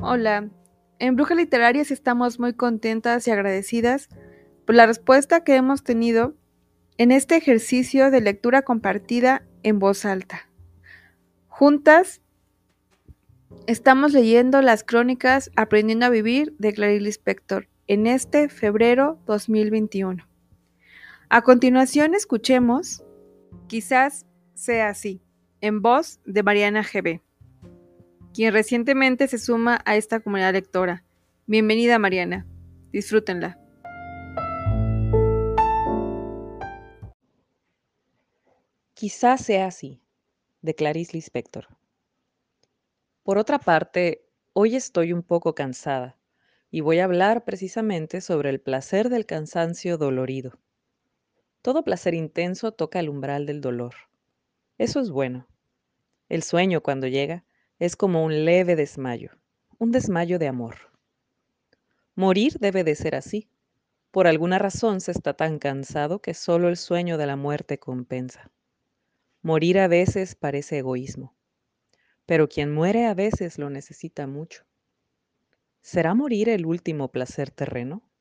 Hola, en Brujas Literarias estamos muy contentas y agradecidas por la respuesta que hemos tenido en este ejercicio de lectura compartida en voz alta. Juntas estamos leyendo las crónicas Aprendiendo a Vivir de Clarice Lispector en este febrero 2021. A continuación escuchemos Quizás sea así, en voz de Mariana GB, quien recientemente se suma a esta comunidad lectora. Bienvenida, Mariana. Disfrútenla. Quizás sea así, de Clarice Lispector. Por otra parte, hoy estoy un poco cansada y voy a hablar precisamente sobre el placer del cansancio dolorido. Todo placer intenso toca el umbral del dolor. Eso es bueno. El sueño, cuando llega, es como un leve desmayo, un desmayo de amor. Morir debe de ser así. Por alguna razón se está tan cansado que solo el sueño de la muerte compensa. Morir a veces parece egoísmo. Pero quien muere a veces lo necesita mucho. ¿Será morir el último placer terreno?